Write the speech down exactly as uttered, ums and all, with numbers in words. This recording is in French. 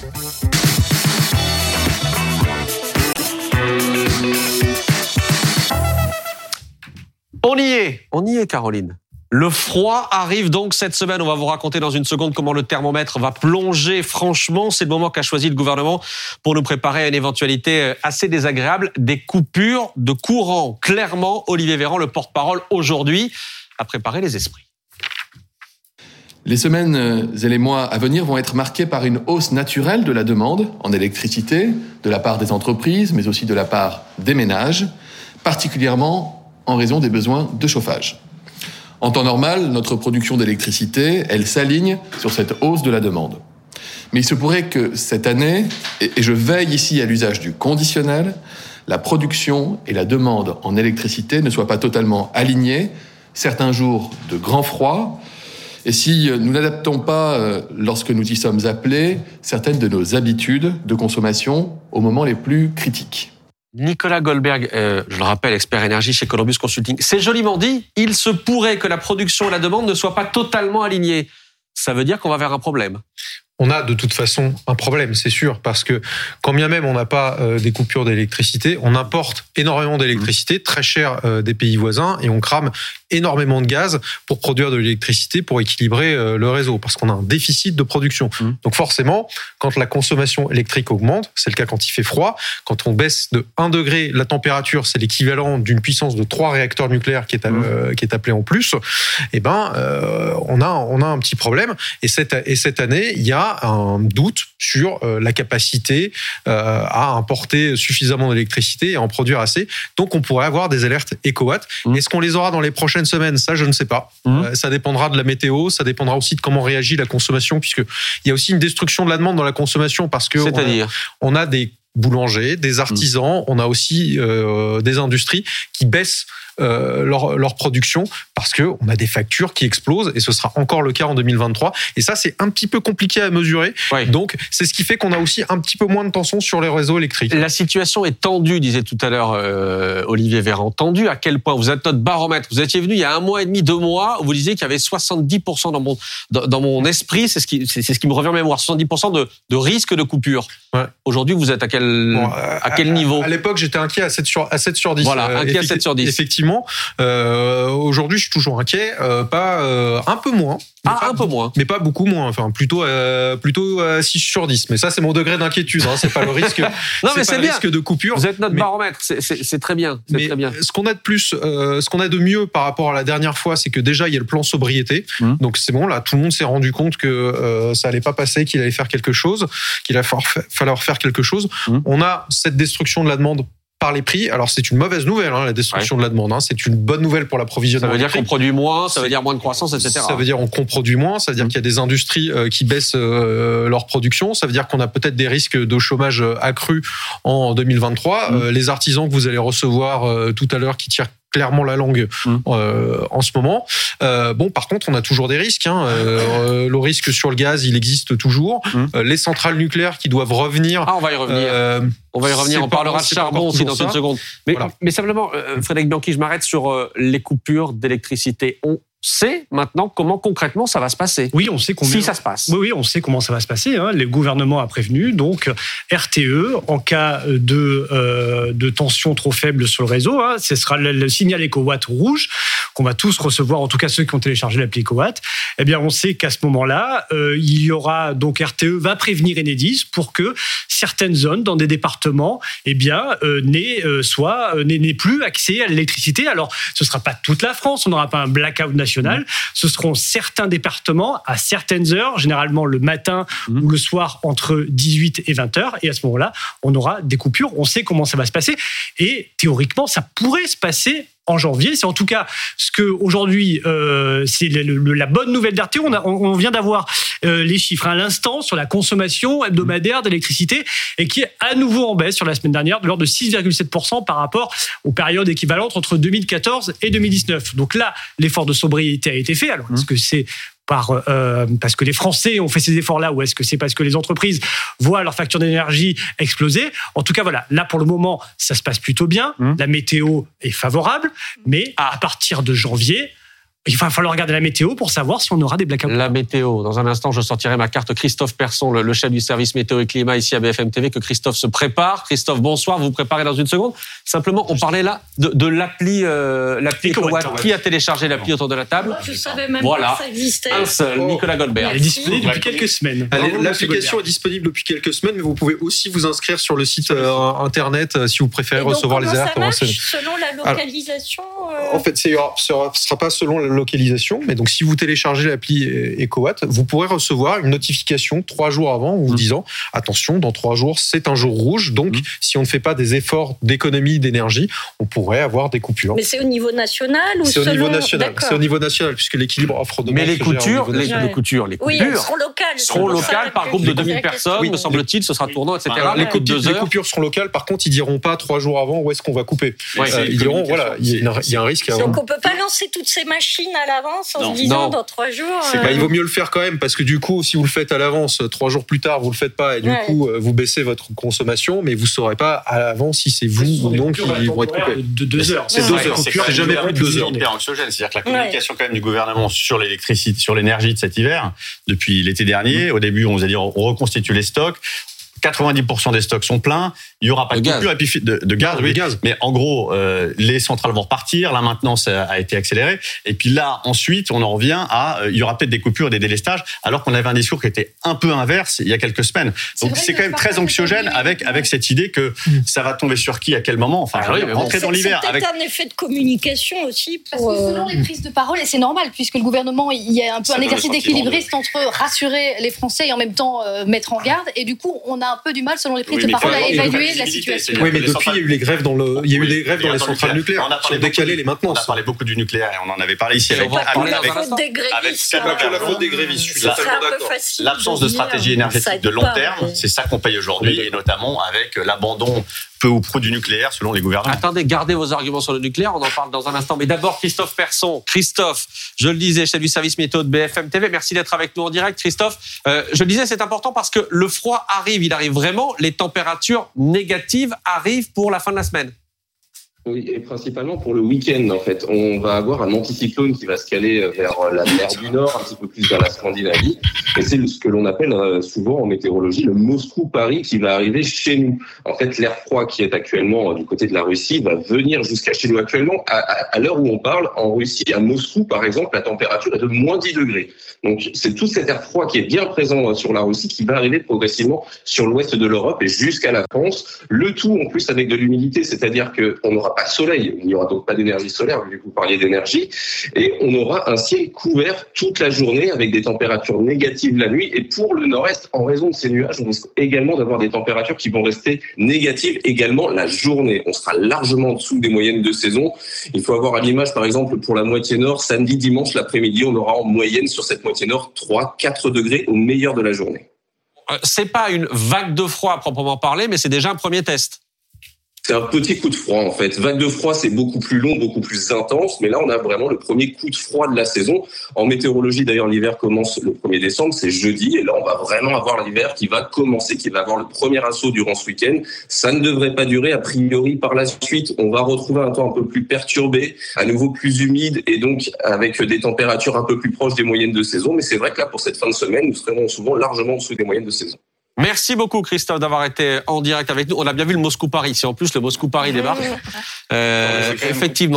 On y est, on y est Caroline. Le froid arrive donc cette semaine. On va vous raconter dans une seconde comment le thermomètre va plonger franchement. C'est le moment qu'a choisi le gouvernement pour nous préparer à une éventualité assez désagréable, des coupures de courant. Clairement, Olivier Véran, le porte-parole aujourd'hui, a préparé les esprits. Les semaines et les mois à venir vont être marqués par une hausse naturelle de la demande en électricité, de la part des entreprises, mais aussi de la part des ménages, particulièrement en raison des besoins de chauffage. En temps normal, notre production d'électricité, elle s'aligne sur cette hausse de la demande. Mais il se pourrait que cette année, et je veille ici à l'usage du conditionnel, la production et la demande en électricité ne soient pas totalement alignées, certains jours de grand froid, et si nous n'adaptons pas, lorsque nous y sommes appelés, certaines de nos habitudes de consommation aux moments les plus critiques. Nicolas Goldberg, euh, je le rappelle, expert énergie chez Columbus Consulting. C'est joliment dit, il se pourrait que la production et la demande ne soient pas totalement alignées. Ça veut dire qu'on va vers un problème. On a de toute façon un problème, c'est sûr, parce que quand bien même on n'a pas euh, des coupures d'électricité, on importe énormément d'électricité, très cher euh, des pays voisins, et on crame énormément de gaz pour produire de l'électricité, pour équilibrer euh, le réseau, parce qu'on a un déficit de production. Mmh. Donc forcément, quand la consommation électrique augmente, c'est le cas quand il fait froid, quand on baisse de un degré la température, c'est l'équivalent d'une puissance de trois réacteurs nucléaires qui est, mmh. euh, qui est appelé en plus, et ben euh, on a on a un petit problème. Et cette et cette année, il y a un doute sur euh, la capacité euh, à importer suffisamment d'électricité et à en produire assez. Donc on pourrait avoir des alertes éco-watt. Mmh. Est-ce qu'on les aura dans les prochaines semaines ? Ça, je ne sais pas. Mmh. Euh, ça dépendra de la météo, ça dépendra aussi de comment réagit la consommation, puisqu'il y a aussi une destruction de la demande dans la consommation, parce que C'est-à-dire on a, on a des boulangers, des artisans, mmh. on a aussi euh, des industries qui baissent euh, leur, leur production parce qu'on a des factures qui explosent, et ce sera encore le cas en deux mille vingt-trois. Et ça, c'est un petit peu compliqué à mesurer. Oui. Donc, c'est ce qui fait qu'on a aussi un petit peu moins de tension sur les réseaux électriques. La situation est tendue, disait tout à l'heure euh, Olivier Véran. Tendue à quel point ? Vous êtes notre baromètre. Vous étiez venu il y a un mois et demi, deux mois, où vous disiez qu'il y avait soixante-dix pour cent dans mon, dans, dans mon esprit, c'est ce, qui, c'est, c'est ce qui me revient en mémoire, soixante-dix pour cent de, de risque de coupure. Ouais. Aujourd'hui, vous êtes à quel, bon, à, à quel niveau ? À, à l'époque, j'étais inquiet à sept sur, à sept sur dix. Voilà, euh, inquiet à sept sur dix. Effectivement. Euh, aujourd'hui, je suis toujours inquiet. Euh, pas euh, un peu moins. Ah, pas, un peu moins. Mais pas beaucoup moins. Enfin, plutôt, euh, plutôt euh, six sur dix. Mais ça, c'est mon degré d'inquiétude. Hein. C'est pas le risque. non, c'est mais pas c'est le bien. risque de coupure. Vous êtes notre mais, baromètre. C'est, c'est, c'est très bien. C'est mais très bien. Ce qu'on a de plus, euh, ce qu'on a de mieux par rapport à la dernière fois, c'est que déjà, il y a le plan sobriété. Mmh. Donc, c'est bon. Là, tout le monde s'est rendu compte que euh, ça allait pas passer, qu'il allait faire quelque chose, qu'il allait falloir faire quelque chose. Mmh. On a cette destruction de la demande par les prix. Alors, c'est une mauvaise nouvelle, hein, la destruction ouais. de la demande. Hein. C'est une bonne nouvelle pour l'approvisionnement. Ça veut dire qu'on produit moins, ça veut dire moins de croissance, et cetera. Ça veut dire qu'on produit moins, ça veut dire mmh. qu'il y a des industries euh, qui baissent euh, leur production. Ça veut dire qu'on a peut-être des risques de chômage accru en deux mille vingt-trois. Mmh. Euh, les artisans que vous allez recevoir euh, tout à l'heure qui tirent clairement la langue mmh. euh, en ce moment. Euh, bon, par contre, on a toujours des risques. Hein. Euh, le risque sur le gaz, il existe toujours. Mmh. Euh, les centrales nucléaires qui doivent revenir. Ah, on va y revenir. Euh, on va y revenir. On parlera de charbon aussi dans une seconde. Mais, voilà. mais simplement, euh, Frédéric Bianchi, je m'arrête sur euh, les coupures d'électricité. On sait maintenant comment concrètement ça va se passer. Oui, on sait combien. Si ça se passe. Oui, oui, on sait comment ça va se passer. Hein. Le gouvernement a prévenu. Donc, R T E, en cas de, euh, de tension trop faible sur le réseau, hein, ce sera le, le signal éco-watt rouge qu'on va tous recevoir, en tout cas ceux qui ont téléchargé l'appli éco-watt. Eh bien, on sait qu'à ce moment-là, euh, il y aura donc R T E va prévenir Enedis pour que certaines zones dans des départements, eh bien, euh, n'aient, euh, soit euh, n'aient, n'aient plus accès à l'électricité. Alors, ce sera pas toute la France. On n'aura pas un blackout national. Ce seront certains départements à certaines heures, généralement le matin mmh. ou le soir entre dix-huit et vingt heures. Et à ce moment-là, on aura des coupures. On sait comment ça va se passer. Et théoriquement, ça pourrait se passer en janvier. C'est en tout cas ce que aujourd'hui, euh, c'est le, le, la bonne nouvelle d'R T E. On, a, on vient d'avoir euh, les chiffres à l'instant sur la consommation hebdomadaire d'électricité et qui est à nouveau en baisse sur la semaine dernière de l'ordre de six virgule sept pour cent par rapport aux périodes équivalentes entre deux mille quatorze et deux mille dix-neuf. Donc là, l'effort de sobriété a été fait. Alors, est-ce que c'est par, euh, parce que les Français ont fait ces efforts-là, ou est-ce que c'est parce que les entreprises voient leur facture d'énergie exploser ? En tout cas, voilà, là pour le moment, ça se passe plutôt bien. Mmh. La météo est favorable, mais à partir de janvier, Il va falloir regarder la météo pour savoir si on aura des blackouts. La météo. Dans un instant, je sortirai ma carte Christophe Persson, le, le chef du service météo et climat ici à B F M T V, que Christophe se prépare. Christophe, bonsoir. Vous vous préparez dans une seconde. Simplement, on parlait là de, de l'appli, euh, l'appli EcoWatt. Qui a téléchargé l'appli autour de la table? Je savais même voilà. pas que ça existait. Un seul, Nicolas Goldberg. Elle est disponible depuis quelques semaines. Allez, l'application est disponible depuis quelques semaines, mais vous pouvez aussi vous inscrire sur le site euh, internet euh, si vous préférez Et donc, recevoir les alertes. Ça marche selon la localisation. Euh... En fait, ce ne sera pas selon la localisation, mais donc si vous téléchargez l'appli EcoWatt, vous pourrez recevoir une notification trois jours avant vous mmh. disant attention, dans trois jours c'est un jour rouge, donc mmh. si on ne fait pas des efforts d'économie d'énergie, on pourrait avoir des coupures. Mais c'est au niveau national ou c'est selon... au niveau national. C'est au niveau national puisque l'équilibre offre-demande. Mais les coutures, les, les coutures, les coupures oui, seront locales, seront locales par groupe de deux mille personnes, oui. me semble-t-il, ce sera tournant, et cetera. Ah, les, coupures, les coupures seront locales. Par contre, ils diront pas trois jours avant où est-ce qu'on va couper. Ouais, euh, ils diront voilà, il y, y a un risque. Donc on peut pas lancer toutes ces machines à l'avance en non. se disant non. dans trois jours. Euh... Bah, il vaut mieux le faire quand même parce que du coup, si vous le faites à l'avance, trois jours plus tard, vous le faites pas et du ouais. coup, vous baissez votre consommation, mais vous saurez pas à l'avance si c'est vous ou non qui vont être coupés. De deux heures. C'est deux heures. C'est jamais plus de deux heures. Hyper anxiogène. C'est-à-dire que la communication quand même du gouvernement sur l'électricité, sur l'énergie de cet hiver, depuis l'été dernier, au début, on vous a dit on reconstitue les stocks. quatre-vingt-dix pour cent des stocks sont pleins. Il y aura pas de, de coupure et puis de, de gaz, non, oui. gaz. Mais en gros, euh, les centrales vont repartir. La maintenance a, a été accélérée. Et puis là, ensuite, on en revient à, euh, il y aura peut-être des coupures et des délestages, alors qu'on avait un discours qui était un peu inverse il y a quelques semaines. Donc c'est, c'est quand même très anxiogène avec avec cette idée que mmh. ça va tomber sur qui à quel moment. Enfin, ah, oui, rentrer dans l'hiver. C'est peut-être avec... un effet de communication aussi. Pour Parce que selon les prises de parole, et c'est normal puisque le gouvernement, il y a un peu ça un exercice d'équilibriste de... entre rassurer les Français et en même temps euh, mettre en garde. Et du coup, on a un peu du mal selon les prises oui, de parole à évaluer la situation. Oui, mais depuis, il y a eu les grèves dans le, il y a eu des grèves dans les centrales nucléaires. On a parlé décalé les maintenances. On a parlé beaucoup du nucléaire et on en avait parlé ici avec avec la faute des grévistes. Je suis totalement d'accord. L'absence de stratégie énergétique de long terme, c'est ça qu'on paye aujourd'hui et notamment avec l'abandon peu ou prou du nucléaire selon les gouvernements. Attendez, gardez vos arguments sur le nucléaire, on en parle dans un instant. Mais d'abord, Christophe Persson. Christophe, je le disais, chef du service météo de B F M T V. Merci d'être avec nous en direct, Christophe. Euh, je le disais, c'est important parce que le froid arrive, il arrive vraiment. Les températures négatives arrivent pour la fin de la semaine. Oui, et principalement pour le week-end, en fait. On va avoir un anticyclone qui va se caler vers la mer du Nord, un petit peu plus vers la Scandinavie. Et c'est ce que l'on appelle souvent en météorologie le Moscou-Paris qui va arriver chez nous. En fait, l'air froid qui est actuellement du côté de la Russie va venir jusqu'à chez nous. Actuellement, à, à, à l'heure où on parle, en Russie, à Moscou, par exemple, la température est de moins dix degrés. Donc, c'est tout cet air froid qui est bien présent sur la Russie qui va arriver progressivement sur l'ouest de l'Europe et jusqu'à la France. Le tout, en plus, avec de l'humidité, c'est-à-dire qu'on aura pas de soleil, il n'y aura donc pas d'énergie solaire, vu que vous parliez d'énergie, et on aura un ciel couvert toute la journée avec des températures négatives la nuit, et pour le nord-est, en raison de ces nuages, on risque également d'avoir des températures qui vont rester négatives également la journée. On sera largement en dessous des moyennes de saison. Il faut avoir à l'image, par exemple, pour la moitié nord, samedi, dimanche, l'après-midi, on aura en moyenne sur cette moitié nord trois, quatre degrés au meilleur de la journée. C'est pas une vague de froid à proprement parler, mais c'est déjà un premier test. C'est un petit coup de froid, en fait. Vague de froid, c'est beaucoup plus long, beaucoup plus intense. Mais là, on a vraiment le premier coup de froid de la saison. En météorologie, d'ailleurs, l'hiver commence le premier décembre, c'est jeudi. Et là, on va vraiment avoir l'hiver qui va commencer, qui va avoir le premier assaut durant ce week-end. Ça ne devrait pas durer. A priori, par la suite, on va retrouver un temps un peu plus perturbé, à nouveau plus humide et donc avec des températures un peu plus proches des moyennes de saison. Mais c'est vrai que là, pour cette fin de semaine, nous serons souvent largement en dessous des moyennes de saison. Merci beaucoup, Christophe, d'avoir été en direct avec nous. On a bien vu le Moscou-Paris. Si en plus le Moscou-Paris débarque, euh, effectivement.